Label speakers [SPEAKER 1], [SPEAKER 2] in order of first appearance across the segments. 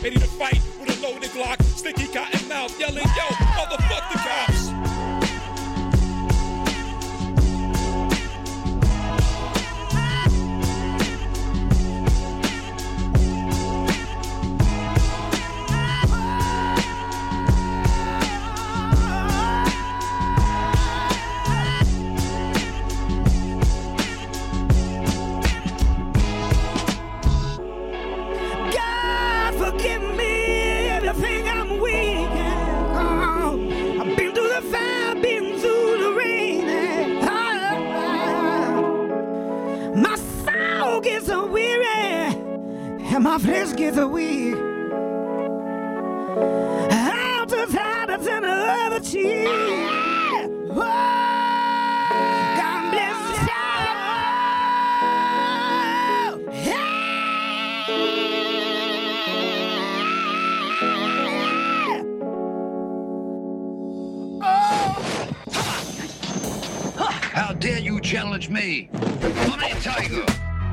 [SPEAKER 1] ready to fight with a loaded Glock, sticky cotton mouth, yelling, yo, motherfuck the cops.
[SPEAKER 2] My flesh gets weak. I'm too tired to turn the other cheek. Oh, God bless the child.
[SPEAKER 3] How dare you challenge me? Honey Tiger.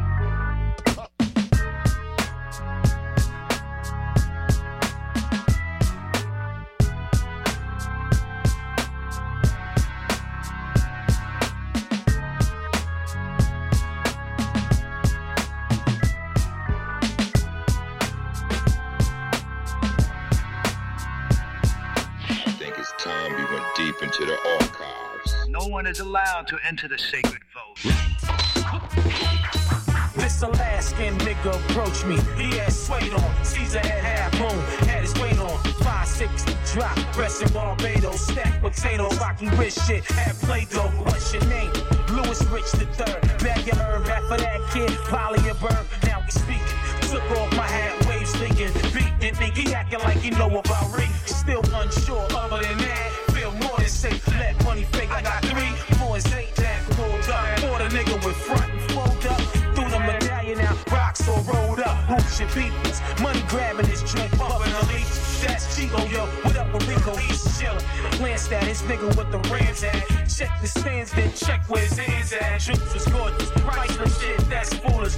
[SPEAKER 4] Into the archives.
[SPEAKER 3] No one is allowed to enter the sacred vault.
[SPEAKER 5] This Alaskan nigga approached me. He had suede on, Caesar had half moon, had his weight on. 560 drop, rest in Barbados, stacked potato, rocky wrist shit, had Play-Doh. What's your name? Louis Rich III. Bag your herb, rap for that kid, Polly a bird. Now we speaking. Took off my hat, waves thinking, beating, think he acting like he know about Rick. Still unsure, other than that. More than safe, let money fake. I got 3 more than 8 that pulled up. For the nigga with front and fold up. Through the medallion out, rocks all rolled up. Hoops and peoples, money grabbing this joint, bumping a leaf. That's Chico, yo. What up with Rico? He's chillin'. Glanced at his nigga with the Rams at. Check the stands, then check where his hands at. Troops was gorgeous, priceless shit, that's foolish.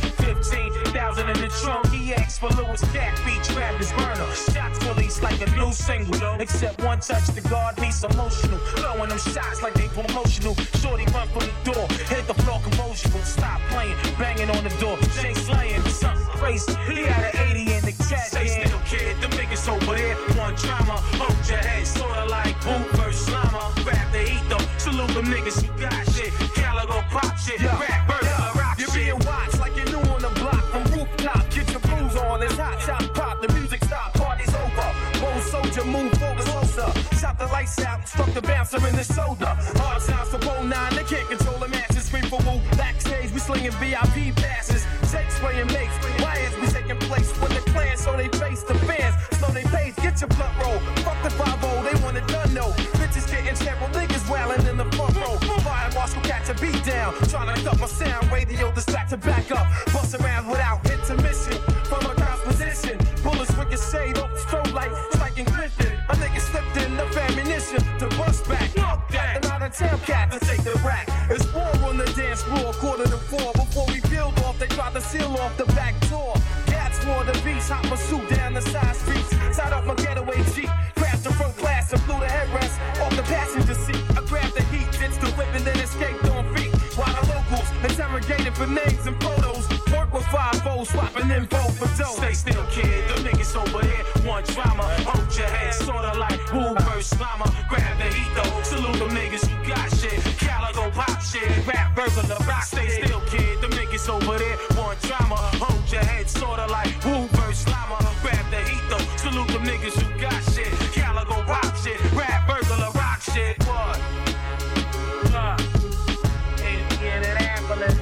[SPEAKER 5] 15,000 in the trunk. He asked for Lewis Cat beat, grabbed his burner. Shots released like a new single. Except one touch, the guard piece emotional. Throwing them shots like they promotional. Shorty run from the door, hit the floor commotional. Stop playing, banging on the door. Jay slaying, something crazy. He had an 80 in the cat. Stay still, kid. The niggas over there, one drama. Hold your head, sorta like Boom vs. Slama. Grab the heat though, salute them niggas who got shit. Calico pop shit, rap, burger, rock shit. You're being watched like you're new on the block. From rooftop, get your blues on. It's hot, shot, pop. The music stop, party's over. Bold soldier, move forward closer. Shot the lights out, struck the bouncer in the shoulder. Hard sounds for Pole 9, they can't control the matches. Scream for woo, backstage, we slinging VIP passes. Jake spraying mates, riots be taking place when the clan so they face the fans. Slow they pace, get your blunt roll. Fuck the 5-0, they want it done, no. Bitches getting several niggas wailing in the front row. Fire marshal catch a beat down. Trying to cut my sound, radio distract to back up. Bust around without intermission. From a cross position, bullets ricochet, off the strobe light, striking Clifton. A nigga slipped in enough ammunition to bust back. Fuck that, and out of town cat to take the rack. It's war on the dance floor, 3:45. Before we build off, they tried to seal off the back door. Cats wore the beats, hot pursuit down the side streets. Side up my getaway Jeep, crashed the front glass and blew the headrest off the passenger seat. I grabbed the heat, ditched the whip and then escaped on feet. While the locals interrogated for names and photos. Work with 5-0, swapping info for dough. Stay still, kid, the niggas over here want drama. Hold your head, sorta like Wu vs. Slama. Grab the heat though, salute them niggas who got shit. Calico pop shit, rap burglar, rock. Stay still, kid, the niggas over there want drama. Hold your head, sorta like Wu vs. Slama. Grab the heat though, salute them niggas who got shit. Calico pop shit, rap burglar, rock shit. What? Indianapolis.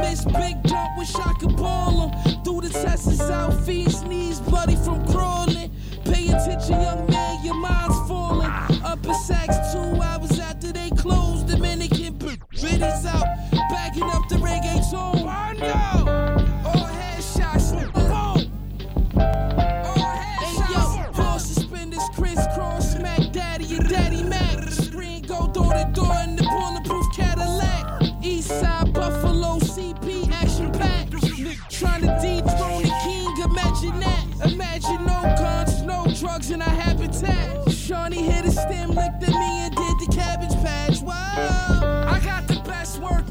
[SPEAKER 6] wrist, big jump, wish I could ball him. Through the Texas South, feet, sneeze, bloody from crawling. Pay attention, young man, your mind's falling. Upper Sacks 2 hours after they closed. Dominican bitties out, backing up the reggaeton. All headshots, boom. All headshots. Hey yo, ball suspenders, crisscross, smack daddy and daddy Mac. Screen go door to door in the bulletproof Cadillac. Eastside Buffalo CP action pack. Trying to dethrone the king, imagine that. Imagine no guns, no drugs in our habitat. Shawnee hit a stem, looked at me and did the cabbage patch. Wow, I got the best work.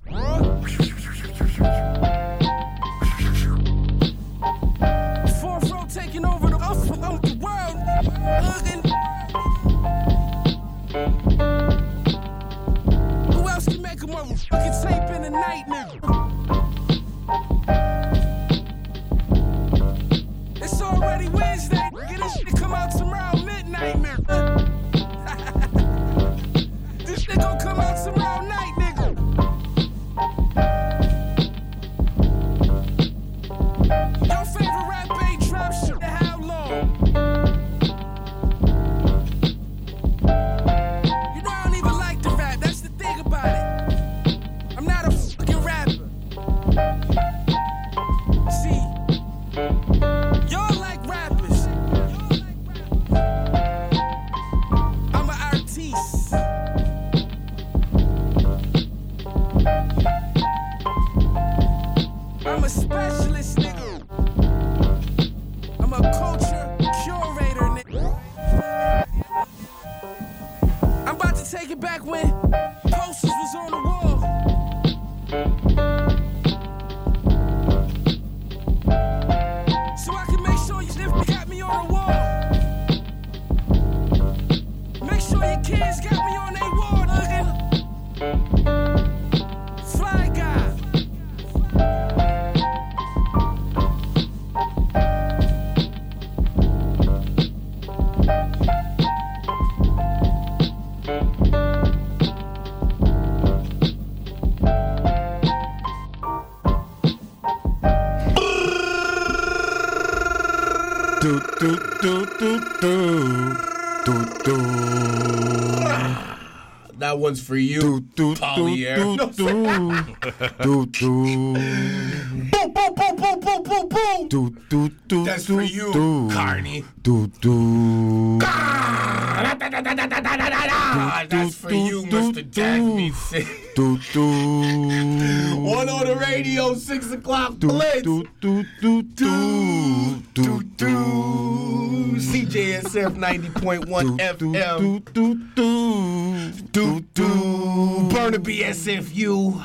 [SPEAKER 6] Fourth row taking over the world. Who else can make a motherfucking tape in the night, nigga? It's already Wednesday. Get this shit come out tomorrow midnight, nigga. This shit gon' come out tomorrow night, nigga. Your favorite rap ain't trap shit. How long? You know I don't even like to rap. That's the thing about it. I'm not a fucking rapper. See, y'all like rappers. I'm an artiste. I'm a specialist, nigga. I'm a culture curator, nigga. I'm about to take it back when posters was on the wall. So I can make sure you got me on the wall. Make sure your kids got me on their wall, nigga. Fly guy.
[SPEAKER 7] That one's for you, Polyair. That's for you, Carney. That's for you, Mr. Jack Beat. One on the radio, 6 o'clock blitz. CJSF 90.1 FM. Burnaby SFU.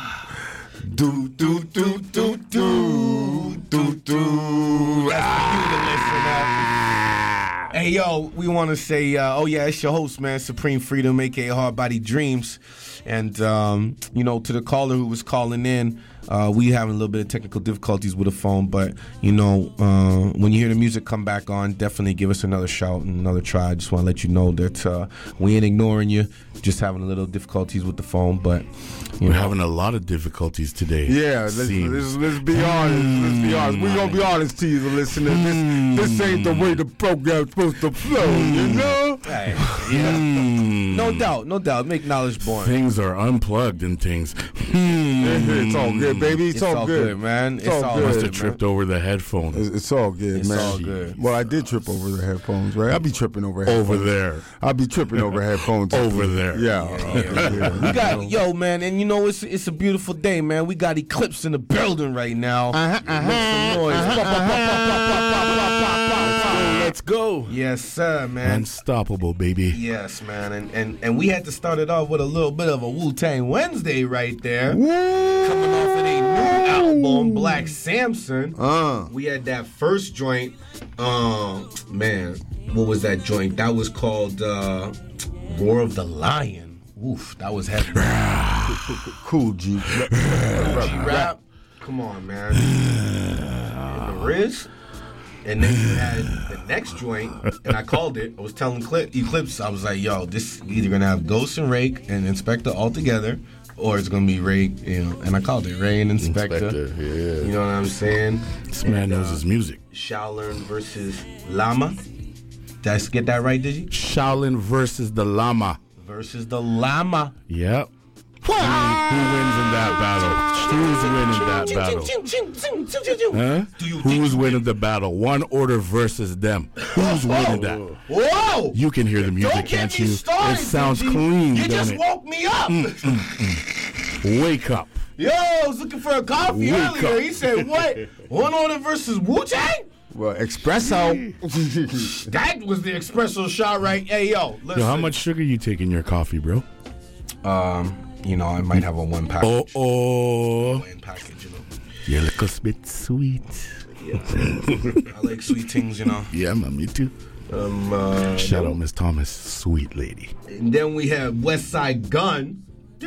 [SPEAKER 7] Hey yo, we want to say, it's your host, man, Supreme Freedom, aka Hardbody Dreams, and to the caller who was calling in, we having a little bit of technical difficulties with the phone, but when you hear the music come back on, definitely give us another shout and another try. I just want to let you know that we ain't ignoring you, just having a little difficulties with the phone, but
[SPEAKER 8] we're having a lot of difficulties today.
[SPEAKER 9] Yeah, let's be honest. Let's be honest. We're gonna be honest to you, the listeners. This ain't the way the program's supposed to flow, you know?
[SPEAKER 7] Hey, yeah. No doubt. Make knowledge born.
[SPEAKER 8] Things are unplugged and things.
[SPEAKER 9] It's all good, baby. It's all good,
[SPEAKER 7] man.
[SPEAKER 9] It's all good.
[SPEAKER 8] Must have tripped over the headphones.
[SPEAKER 9] It's all good, man.
[SPEAKER 7] It's all good.
[SPEAKER 9] Well, I did trip over the headphones, right? I be tripping over headphones.
[SPEAKER 8] Over there.
[SPEAKER 9] I be tripping over headphones.
[SPEAKER 8] Over there.
[SPEAKER 9] Yeah.
[SPEAKER 7] We got, man, and it's a beautiful day, man. We got Eclipse in the building right now. Make some noise.
[SPEAKER 8] Let's go.
[SPEAKER 7] Yes, sir, man.
[SPEAKER 8] Unstoppable, baby.
[SPEAKER 7] Yes, man. And we had to start it off with a little bit of a Wu-Tang Wednesday right there. Coming off of their new album, Black Samson. We had that first joint. Man, what was that joint? That was called Roar of the Lion. Oof, that was heavy.
[SPEAKER 9] Cool G.
[SPEAKER 7] Rap. Come on, man. And the Riz. And then you had the next joint, and I called it. I was telling Eclipse, I was like, yo, this either going to have Ghost and Rake and Inspector all together, or it's gonna be Ray, and I called it Ray and Inspector.
[SPEAKER 10] Yeah.
[SPEAKER 7] You know what I'm saying?
[SPEAKER 8] This man knows his music.
[SPEAKER 7] Shaolin versus Llama. Did I get that right, did you?
[SPEAKER 8] Shaolin versus the Llama.
[SPEAKER 7] Versus the Llama.
[SPEAKER 8] Yep. Who wins in that battle? Who's winning that battle? Huh? Who's winning the battle? One Order versus them. Who's winning that?
[SPEAKER 7] Whoa!
[SPEAKER 8] You can hear the music,
[SPEAKER 7] Don't get
[SPEAKER 8] can't
[SPEAKER 7] me
[SPEAKER 8] you?
[SPEAKER 7] started,
[SPEAKER 8] It sounds
[SPEAKER 7] Gigi.
[SPEAKER 8] clean,
[SPEAKER 7] You
[SPEAKER 8] don't
[SPEAKER 7] just
[SPEAKER 8] it?
[SPEAKER 7] woke me up.
[SPEAKER 8] Wake up.
[SPEAKER 7] Yo, I was looking for a coffee
[SPEAKER 8] Wake
[SPEAKER 7] earlier.
[SPEAKER 8] up.
[SPEAKER 7] He said, what? One Order versus Wu-Tang?
[SPEAKER 9] Well, espresso.
[SPEAKER 7] That was the espresso shot, right? Hey, yo, listen.
[SPEAKER 8] Yo, how much sugar you take in your coffee, bro?
[SPEAKER 7] I might have a one package. One package,
[SPEAKER 8] You're a little bit sweet.
[SPEAKER 7] Yeah. I like sweet things,
[SPEAKER 8] Yeah, man, me too. Shout out Miss Thomas, sweet lady.
[SPEAKER 7] And then we have West Side Gun.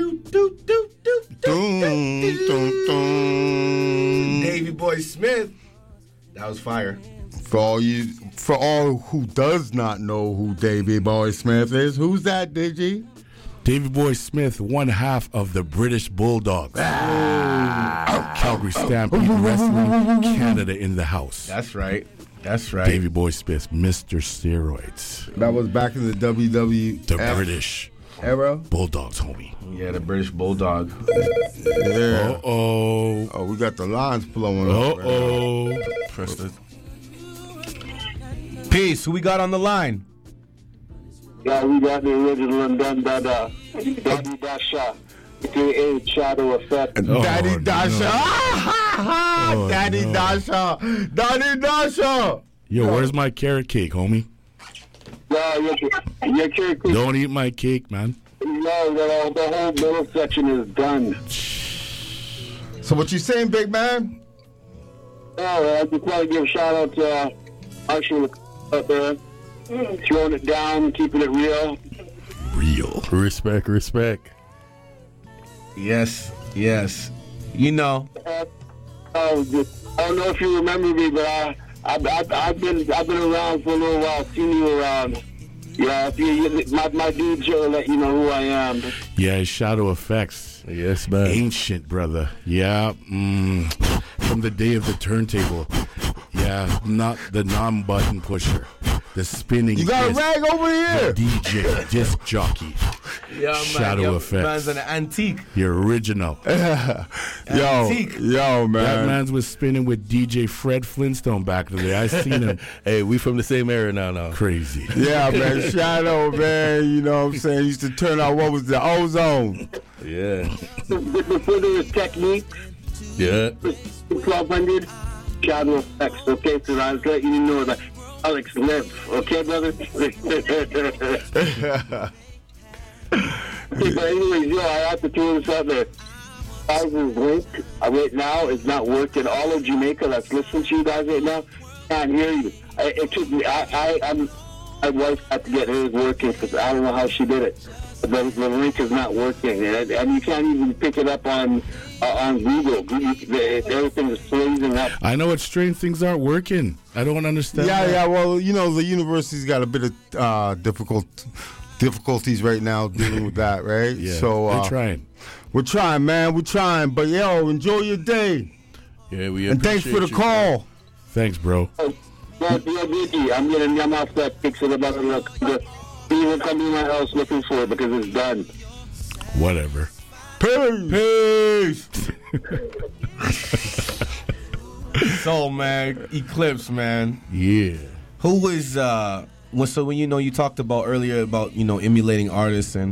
[SPEAKER 7] Davey Boy Smith. That was fire.
[SPEAKER 9] For all who does not know who Davey Boy Smith is, who's that, Digi?
[SPEAKER 8] Davey Boy Smith, one half of the British Bulldogs. Calgary Stampede Wrestling, Canada in the house.
[SPEAKER 7] That's right.
[SPEAKER 8] Davey Boy Smith, Mr. Steroids.
[SPEAKER 9] That was back in the WWE.
[SPEAKER 8] The British
[SPEAKER 9] era.
[SPEAKER 8] Bulldogs, homie.
[SPEAKER 7] Yeah, the British Bulldog.
[SPEAKER 9] Yeah.
[SPEAKER 8] Uh-oh.
[SPEAKER 9] Oh, we got the lines flowing up.
[SPEAKER 8] Uh-oh.
[SPEAKER 7] Press the... Peace, who we got on the line?
[SPEAKER 11] Yeah, we got the original and done that, Daddy Dasha, aka Shadow Effect.
[SPEAKER 9] Daddy Dasha.
[SPEAKER 8] Oh,
[SPEAKER 9] Daddy
[SPEAKER 8] no.
[SPEAKER 9] Dasha. Daddy Dasha.
[SPEAKER 8] Yo, where's my carrot cake, homie?
[SPEAKER 11] Yeah, your cake.
[SPEAKER 8] Don't eat my cake, man.
[SPEAKER 11] No, the whole middle section is done.
[SPEAKER 9] So what you saying, big man?
[SPEAKER 11] Oh, I just want to give a shout out to Marshall up there, throwing it down, keeping it real.
[SPEAKER 8] Real.
[SPEAKER 10] Respect.
[SPEAKER 7] Yes.
[SPEAKER 11] I don't know if you remember me, but I've been around for a little while, seen you around. Yeah, my dudes here will let you know who I am.
[SPEAKER 8] Yeah, Shadow Effects.
[SPEAKER 10] Yes, man.
[SPEAKER 8] Ancient, brother. Yeah. From the day of the turntable. Yeah, not the non-button pusher. The spinning.
[SPEAKER 9] You got a
[SPEAKER 8] disc,
[SPEAKER 9] rag over here.
[SPEAKER 8] the DJ, disc jockey.
[SPEAKER 7] Yeah, man.
[SPEAKER 8] Shadow Effects.
[SPEAKER 7] Man's an antique.
[SPEAKER 8] The original.
[SPEAKER 9] Yo, man.
[SPEAKER 8] That man's was spinning with DJ Fred Flintstone back in the day. I seen him.
[SPEAKER 10] Hey, we from the same era now.
[SPEAKER 8] Crazy.
[SPEAKER 9] Yeah, man. Shadow, man. You know what I'm saying? Used to turn out what was the ozone.
[SPEAKER 10] Yeah.
[SPEAKER 11] Before there was Technique,
[SPEAKER 10] Yeah.
[SPEAKER 11] 1200, Shadow Effects, okay? So I was letting you know that Alex live, okay, brother? Okay, but anyways, yo, I have to throw this out there. Guys' link right now is not working. All of Jamaica that's listening to you guys right now can't hear you. It took me. My wife had to get hers working because I don't know how she did it. The link is not working, and you can't even pick it up on Google. Everything is freezing up.
[SPEAKER 8] I know it's strange things aren't working. I don't understand.
[SPEAKER 9] Yeah. Well, you know, the university's got a bit of difficulties right now dealing with that, right?
[SPEAKER 8] Yeah,
[SPEAKER 9] so
[SPEAKER 8] they're trying.
[SPEAKER 9] We're trying, man. We're trying. But yo, enjoy your day.
[SPEAKER 10] Yeah, we
[SPEAKER 9] And thanks for the call.
[SPEAKER 8] Thanks, bro.
[SPEAKER 11] Yeah, Vicky, I'm getting them off that fix it about it. People come to my house looking for it because it's done.
[SPEAKER 8] Whatever.
[SPEAKER 9] Peace.
[SPEAKER 7] So, man, Eclipse, man.
[SPEAKER 8] Yeah.
[SPEAKER 7] Who was so when you talked about earlier about emulating artists and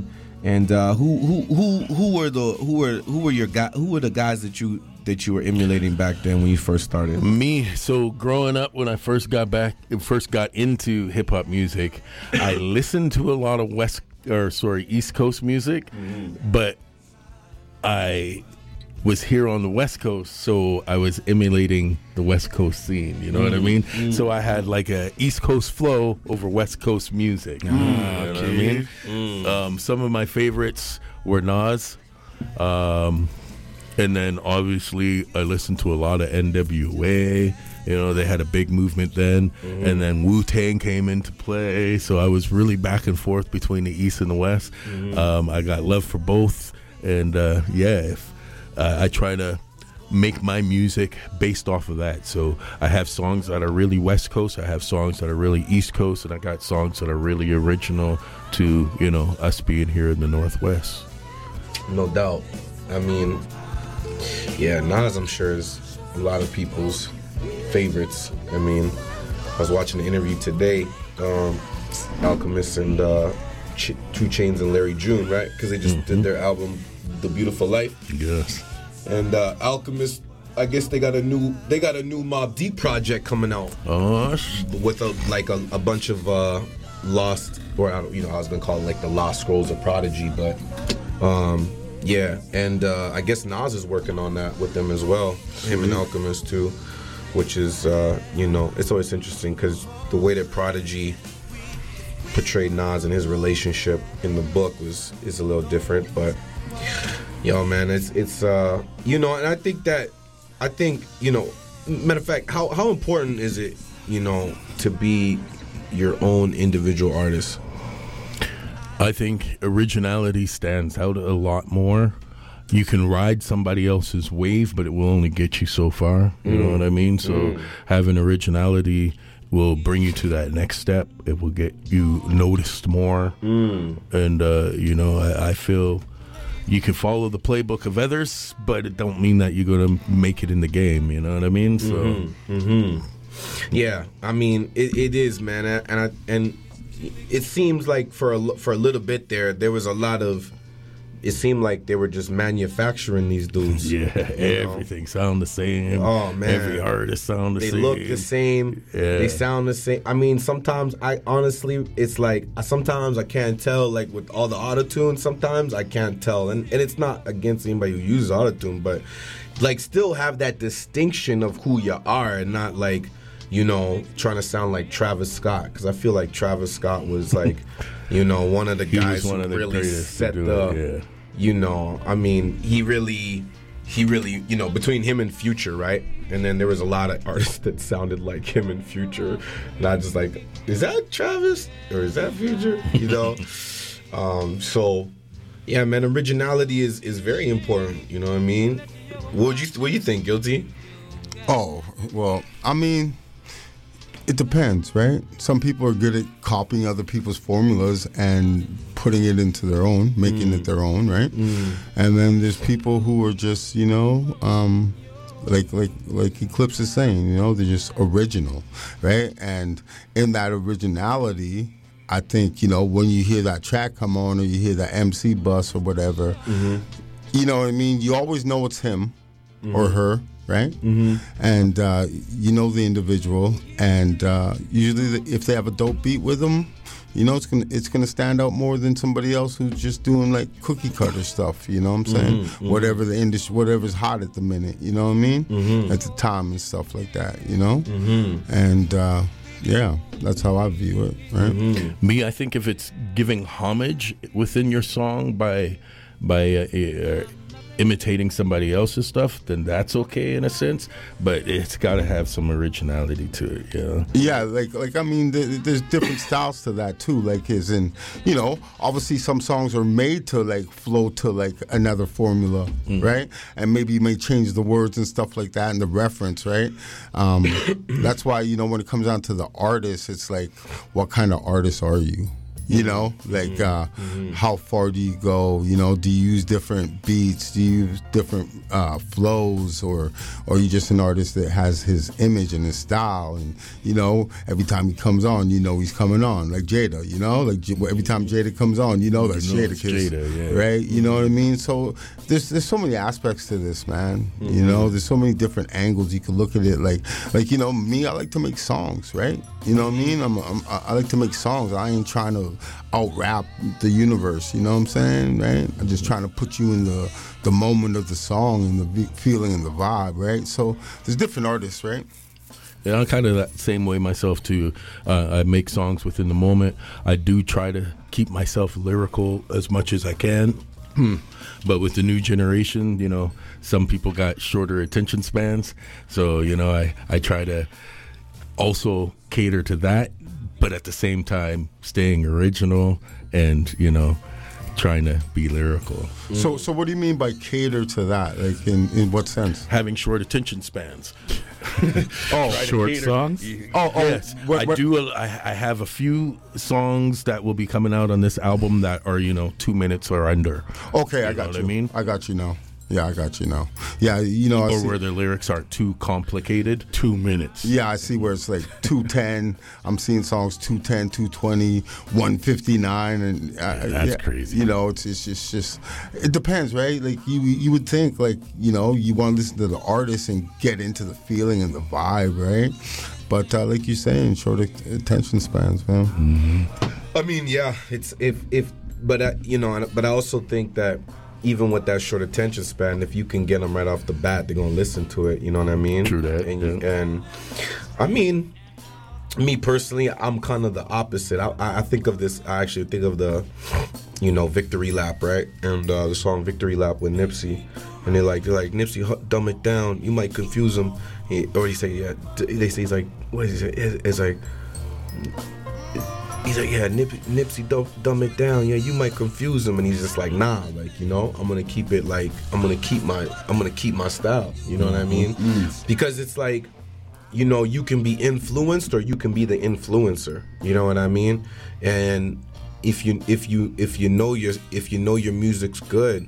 [SPEAKER 7] who were the guys that you were emulating back then when you first started?
[SPEAKER 10] Me. So growing up, when I first got into hip hop music, I listened to a lot of East Coast music, but I was here on the West Coast, so I was emulating the West Coast scene. You know what I mean? So I had like a East Coast flow over West Coast music. You know what I mean? Some of my favorites were Nas. And then obviously I listened to a lot of NWA. They had a big movement then. And then Wu-Tang came into play. So I was really back and forth between the East and the West. I got love for both. And if I try to make my music based off of that. So I have songs that are really West Coast, I have songs that are really East Coast, and I got songs that are really original to, us being here in the Northwest.
[SPEAKER 7] No doubt. I mean, yeah, Nas, I'm sure, is a lot of people's favorites. I mean, I was watching an interview today, Alchemist and 2 Chainz and Larry June, right? Because they just did their album, The Beautiful Life.
[SPEAKER 10] Yes.
[SPEAKER 7] And Alchemist, I guess they got a new Mobb Deep project coming out. With a bunch of lost, or I was gonna call it like the Lost Scrolls of Prodigy, but yeah. And I guess Nas is working on that with them as well. Him and Alchemist too, which is it's always interesting because the way that Prodigy portrayed Nas and his relationship in the book is a little different, but. Yo, man, it's and I think matter of fact, how important is it, to be your own individual artist?
[SPEAKER 10] I think originality stands out a lot more. You can ride somebody else's wave, but it will only get you so far. You know what I mean? So having originality will bring you to that next step. It will get you noticed more. And, I feel... You can follow the playbook of others, but it don't mean that you're going to make it in the game. You know what I mean? So,
[SPEAKER 7] yeah, I mean it is, man, and it seems like for a little bit there was a lot of. It seemed like they were just manufacturing these dudes.
[SPEAKER 10] Yeah, everything sound the same.
[SPEAKER 7] Oh, man.
[SPEAKER 10] Every artist sound the same.
[SPEAKER 7] They look the same.
[SPEAKER 10] Yeah.
[SPEAKER 7] They sound the same. I mean, sometimes it's like, sometimes I can't tell, like with all the auto-tune, sometimes I can't tell. And it's not against anybody who uses auto-tune, but like still have that distinction of who you are and not like, trying to sound like Travis Scott. Because I feel like Travis Scott was like, one of the guys who really set the... I mean, he really, between him and Future, right? And then there was a lot of artists that sounded like him and Future. And I just like, is that Travis or is that Future? So, yeah, man, originality is very important. You know what I mean? What do you think, Guilty?
[SPEAKER 9] Oh, well, I mean, it depends, right? Some people are good at copying other people's formulas and putting it into their own, making it their own, right? And then there's people who are just, like Eclipse is saying, they're just original, right? And in that originality, I think, when you hear that track come on or you hear that MC bus or whatever, you know what I mean? You always know it's him or her, right? And you know the individual, and usually if they have a dope beat with them, it's gonna stand out more than somebody else who's just doing like cookie cutter stuff. You know what I'm saying? Whatever the industry, whatever's hot at the minute. You know what I mean? At the time and stuff like that. And yeah, that's how I view it. Right?
[SPEAKER 10] Me, I think if it's giving homage within your song by imitating somebody else's stuff, then that's okay in a sense, but it's got to have some originality to it.
[SPEAKER 9] Yeah, like I mean, there's different styles to that too. Like, as in, obviously some songs are made to like flow to like another formula, right? And maybe you may change the words and stuff like that and the reference, right? That's why when it comes down to the artist, it's like, what kind of artist are you? How far do you go? Do you use different beats? Do you use different flows? Or are you just an artist that has his image and his style? And, every time he comes on, he's coming on. Like Jada, like every time Jada comes on, that's Jada, right? You know what I mean? So there's so many aspects to this, man. There's so many different angles you can look at it. Like me, I like to make songs, right? You know what I mean? I like to make songs. I ain't trying to out-rap the universe, you know what I'm saying, right? I'm just trying to put you in the moment of the song and the feeling and the vibe, right? So there's different artists, right?
[SPEAKER 10] Yeah, I'm kind of that same way myself too. I make songs within the moment. I do try to keep myself lyrical as much as I can. But with the new generation, some people got shorter attention spans. So, I try to also cater to that, but at the same time staying original and trying to be lyrical.
[SPEAKER 9] So what do you mean by cater to that? Like in what sense?
[SPEAKER 10] Having short attention spans.
[SPEAKER 8] Short songs?
[SPEAKER 10] Yes. I have a few songs that will be coming out on this album that are 2 minutes or under.
[SPEAKER 9] Okay, I got you.
[SPEAKER 10] What I mean?
[SPEAKER 9] I got you now. Yeah, I got you now. Yeah,
[SPEAKER 10] or where the lyrics are too complicated. 2 minutes.
[SPEAKER 9] Yeah, I see where it's like 210. I'm seeing songs 210, 220, 159, and
[SPEAKER 10] that's crazy.
[SPEAKER 9] It's just it depends, right? Like you would think like you want to listen to the artist and get into the feeling and the vibe, right? But like you're saying, short attention spans, man.
[SPEAKER 7] Mm-hmm. I mean, yeah, it's but I also think that. Even with that short attention span, if you can get them right off the bat, they're gonna listen to it. You know what I mean?
[SPEAKER 10] True that.
[SPEAKER 7] And I mean, me personally, I'm kind of the opposite. I think of this. I actually think of the, Victory Lap, right? And the song Victory Lap with Nipsey, and they're like Nipsey, dumb it down. You might confuse him. They say he's like, what is it? It's like. He's like, yeah, Nipsey, dumb it down. Yeah, you might confuse him, and he's just like, nah, like I'm gonna keep it like I'm gonna keep my style. You know what I mean? Mm-hmm. Because it's like, you can be influenced or you can be the influencer. You know what I mean? And if you know your music's good,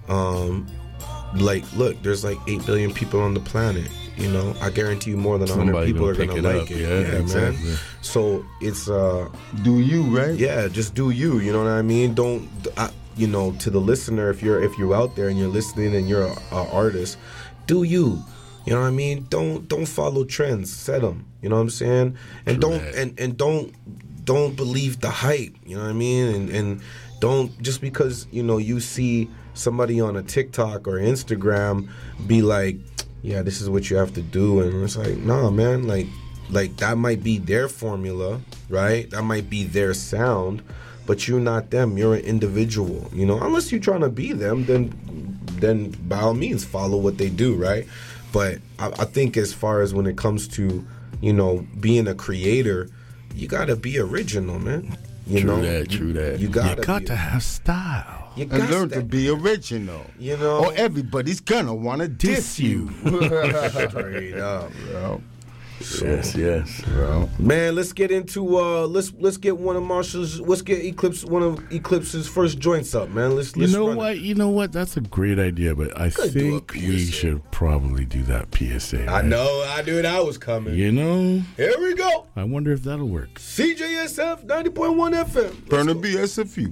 [SPEAKER 7] like look, there's like 8 billion people on the planet. I guarantee you more than 100 people are gonna like it. Yeah, exactly. Man. So it's
[SPEAKER 9] do you, right?
[SPEAKER 7] Yeah, just do you. You know what I mean? Don't to the listener, if you're out there and you're listening and you're an artist, do you? You know what I mean? Don't follow trends. Set them. You know what I'm saying? And don't believe the hype. You know what I mean? And don't just because you see somebody on a TikTok or Instagram be like, yeah, this is what you have to do, and it's like, nah, man, like that might be their formula, right? That might be their sound, but you're not them. You're an individual, Unless you're trying to be them, then by all means follow what they do, right? But I think as far as when it comes to, being a creator, you gotta be original, man.
[SPEAKER 10] True that.
[SPEAKER 8] You got to have style.
[SPEAKER 9] And learn to be original. Or everybody's gonna want to diss you.
[SPEAKER 7] Straight up, bro.
[SPEAKER 10] Yes.
[SPEAKER 9] Bro.
[SPEAKER 7] Man, let's get into let's get one of Eclipse's first joints up, man. Let's
[SPEAKER 8] You know what? That's a great idea, but I think we should probably do that PSA. Right?
[SPEAKER 7] I know. I knew that was coming. Here we go.
[SPEAKER 8] I wonder if that'll work.
[SPEAKER 7] CJSF 90.1 FM.
[SPEAKER 9] Burnaby SFU.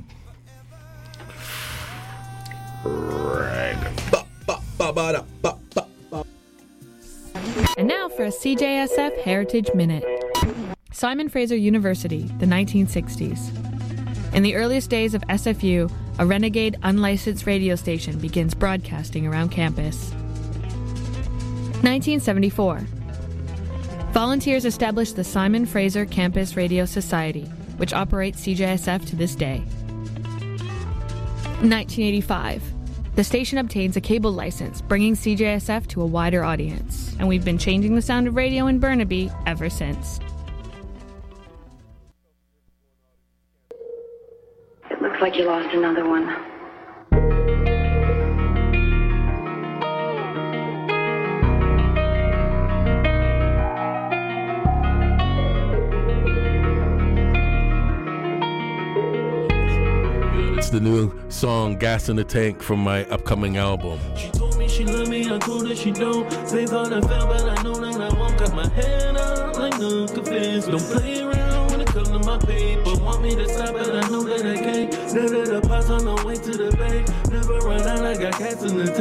[SPEAKER 7] Right.
[SPEAKER 12] And now for a CJSF Heritage Minute. Simon Fraser University, the 1960s. In the earliest days of SFU, a renegade unlicensed radio station begins broadcasting around campus. 1974. Volunteers established the Simon Fraser Campus Radio Society, which operates CJSF to this day. 1985. The station obtains a cable license, bringing CJSF to a wider audience, and we've been changing the sound of radio in Burnaby ever since.
[SPEAKER 13] It looks like you lost another one.
[SPEAKER 10] It's the new song Gas in the Tank from my upcoming album.
[SPEAKER 5] She told me she loved me, I told her she don't. They thought I fell, but I know that I won't. Got my hand up like Uncle Fizz. Don't play around when it comes to my paper. Want me to stop, but I know that I can't. Never the pots on the way to the bank. Never run out, I got cats in the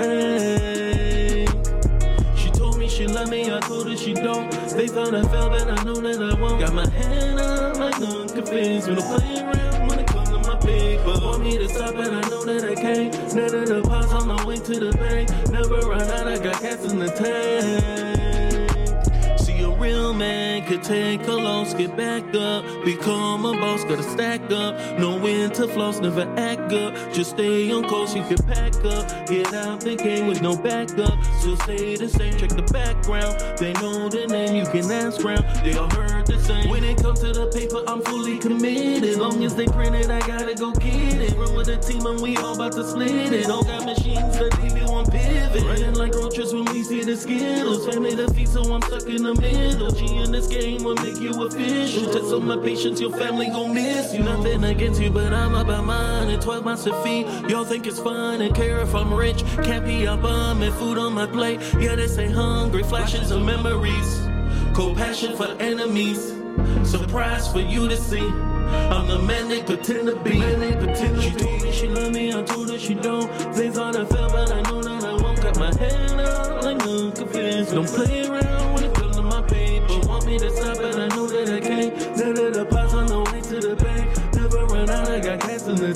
[SPEAKER 5] tank. She told me she loved me, I told her she don't. They thought I fell, but I know that I won't. Got my hand up like Uncle Fizz. Don't play around when it comes to my paper. Want me to stop, but I know that I can't. Never the pots on the way to the bank. Never run out, I got cats in the tank. See a real man could take a loss, get back up. Become a boss, gotta stack up. Know when to floss, never act up. Just stay on course, you can pack up. Get out the game with no backup. So stay the same, check the background. They know the name, you can ask round. They all heard the same. When it comes to the paper, I'm fully committed. Long as they print it, I gotta go get it. Run with the team and we all about to split it. All got machines that leave you on pivot. Running like roaches when we see the Skittles. Family the feet, so I'm stuck in the middle. G in this game will make you official. Test on my patience, your family gon' miss you. Nothing against you, but I'm about mine. And 12 months of feet, y'all think it's fun and care if I'm rich. Can't be a bum and food on my plate. Yeah, they say hungry, flashes of memories. Cold passion for enemies. Surprise for you to see. I'm the man they pretend to be. She told me she love me, I told her she don't. They thought I fell, but I know that I won't. Got my hand out like no confidence. Don't play around when it comes to my paper. Want me to stop, but I know that I can't. Let it deposit on the way to the bank. Never run out, I got cats in the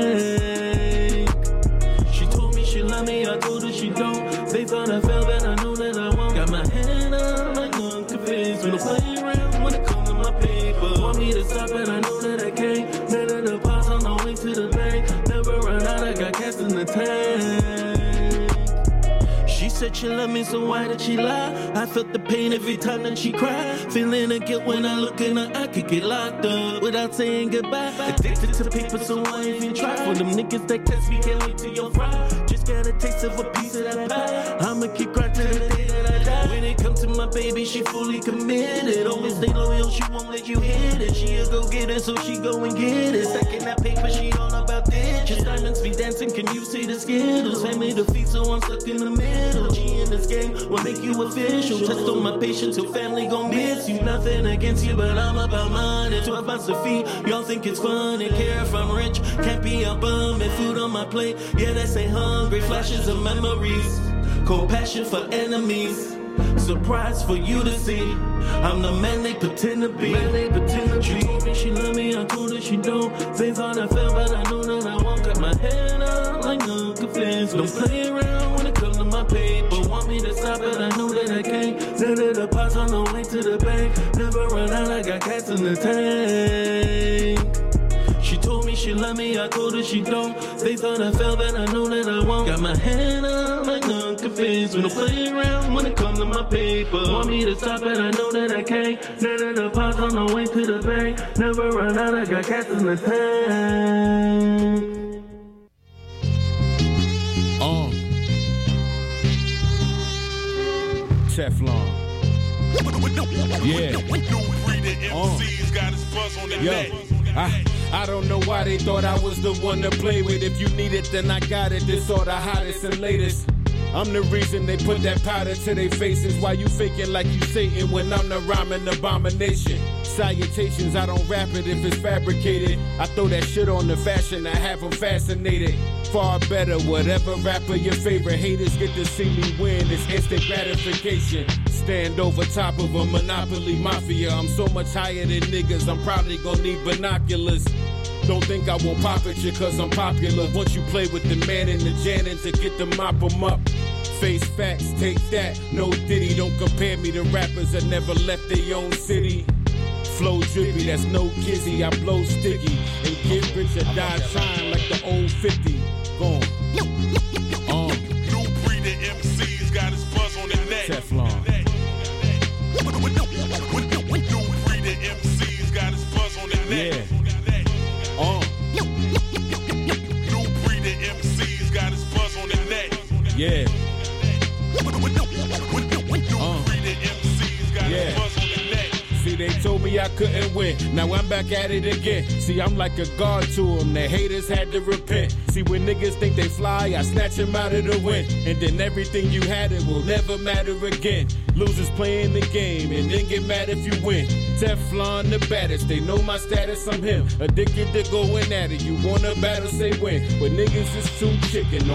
[SPEAKER 5] tank. She told me she love me, I told her she don't. They thought I fell, but I know that I won't. Got my hand out like no confidence. Don't play around when it comes to my paper. Want me to stop, but I know that I can't. Let it deposit on the way to the bank. Never run out, I got cats in the tank. She said she loved me, so why did she lie? I felt the pain every time that she cried. Feeling the guilt when I look in her, I could get locked up without saying goodbye. Addicted to paper, so I even try. For them niggas that test me, can't wait till you're fried. Just got a taste of a piece of that pie. I'ma keep crying till the day that I die. When it comes to my baby, she fully committed. Always stay loyal, she won't let you hit it. She a go get it, so she go and get it. Stacking that paper, she all about this. Just diamonds be dancing, can you see the Skittles? Family defeat, so I'm stuck in the middle. G in this game will make you official. Test on my patience, your family gon' miss you. Nothing against you, but I'm about mine. And 12 months of feet, y'all think it's fun and care if I'm rich. Can't be a bum and food on my plate. Yeah, they say hungry, flashes of memories. Cold passion for enemies. Surprise for you to see. I'm the man they pretend to be. She told me she love me, I told her she don't. They thought I fell, but I know that I won't. Got my hand out like no confidence. Don't play around when it comes to my paper. Want me to stop, but I know that I can't. Let it deposit on the way to the bank. Never run out, I got cats in the tank. She told me she love me, I told her she don't. They thought I fell, but I know that I won't. Got my hand out like no confidence. Don't play around when it comes to my paper. Want me to stop, but I know that I can't. Let it deposit on the way to the bank. Never run out, I got cats in the tank.
[SPEAKER 14] Teflon. Yeah. I don't know why they thought I was the one to play with. If you need it, then I got it. This all the hottest and latest. I'm the reason they put that powder to their faces. Why you faking like you Satan when I'm the rhyming abomination? Salutations, I don't rap it if it's fabricated. I throw that shit on the fashion, I have them fascinated. Far better, whatever rapper your favorite. Haters get to see me win, it's instant gratification. Stand over top of a monopoly mafia. I'm so much higher than niggas, I'm probably gonna need binoculars. Don't think I won't pop at you cause I'm popular. Once you play with the man and the Janin to get to mop 'em up. Face facts, take that, no Diddy. Don't compare me to rappers that never left their own city. Flow drippy, that's no kizzy. I blow sticky and get rich or die trying like the old 50. Gone.
[SPEAKER 1] New breed of MCs got his buzz on the neck.
[SPEAKER 14] Teflon.
[SPEAKER 1] New breed of MCs got his buzz on the neck. New breed of MCs got his buzz on the neck.
[SPEAKER 14] Yeah. See, they told me I couldn't win. Now I'm back at it again. See, I'm like a guard to them. The haters had to repent. See, when niggas think they fly, I snatch them out of the wind. And then everything you had, it will never matter again. Losers playing the game and then get mad if you win. Teflon the baddest, they know my status, I'm him. Addicted to going at it, you wanna battle, say when. But niggas is too chicken, no